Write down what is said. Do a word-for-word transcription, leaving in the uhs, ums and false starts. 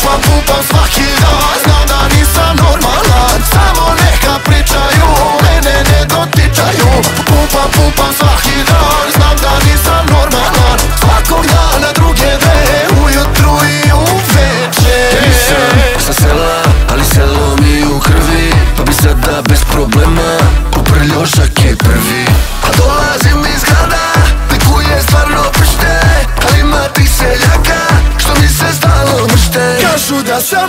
Pupam, pupam svaki dan, znam da nisam normalan. Samo neka pričaju, mene ne dotičaju. Pupam, pupam svaki dan, znam da nisam normalan. Svakog dana druge dve, ujutru i uveče. Nisam sa sela, ali selo mi u krvi, pa bi sada bez problema uprljao šake prvi. A dolazim iz grada, likuje stvarno pršte, ali ima tih seljaka što mi se stalno mršte. Kažu da sam